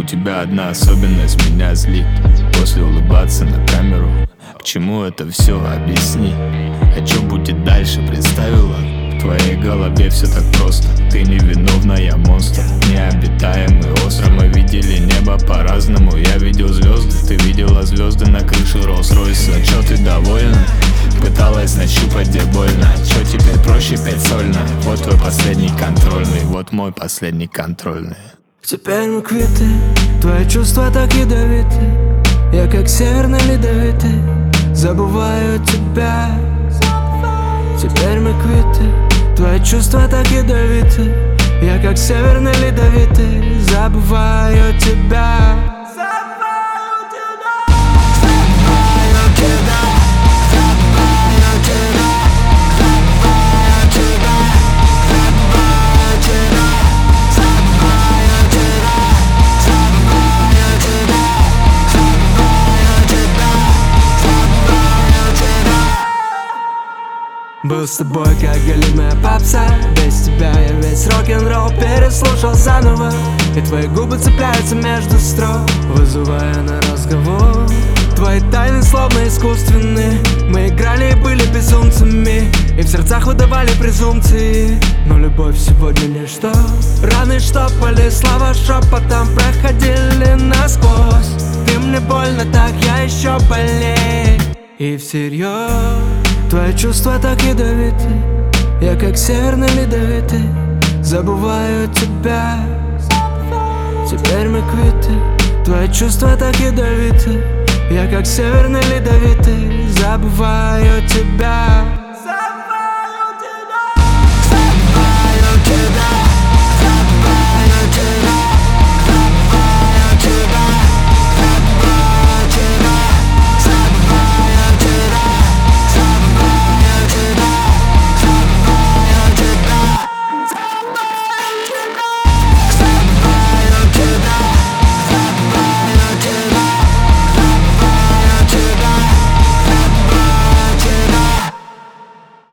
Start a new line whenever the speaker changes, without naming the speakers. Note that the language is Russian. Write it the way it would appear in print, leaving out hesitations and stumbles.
тебя одна особенность меня злит. После улыбаться на камеру. К чему это все, объясни. А что будет дальше, представила? В твоей голове все так просто. Ты невиновная, монстр. Необитаемый остров. Мы видели небо по-разному. Я видел звезды, ты видела звезды на крыше Роллс-Ройса. Чё ты довольна? Пыталась нащупать, где больно. Чё теперь проще петь сольно? Вот твой последний контрольный, вот мой последний контрольный.
Теперь мы квиты, твои чувства так ядовиты. Я как северный ледовитый, забываю тебя. Теперь мы квиты, твои чувства так ядовиты. Я как северный ледовитый, забываю тебя. Был с тобой как голимая попса. Без тебя я весь рок-н-ролл переслушал заново. И твои губы цепляются между строк, вызывая на разговор. Твои тайны словно искусственные. Мы играли и были безумцами, и в сердцах выдавали презумпции. Но любовь сегодня ничто. Раны штопали, слова шепотом проходили насквозь. Ты мне больно, так я еще больнее. И всерьез твои чувства так ядовиты. Я как северный ледовитый, забываю тебя. Теперь мы квиты, твои чувства так ядовиты. Я как северный ледовитый, забываю тебя.